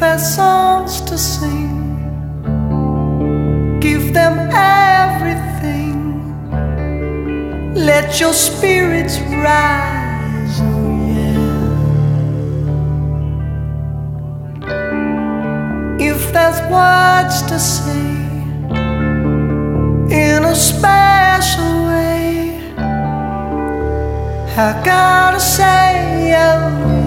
there's songs to sing, give them everything. Let your spirits rise, oh yeah. If there's words to say in a special way, I gotta say, oh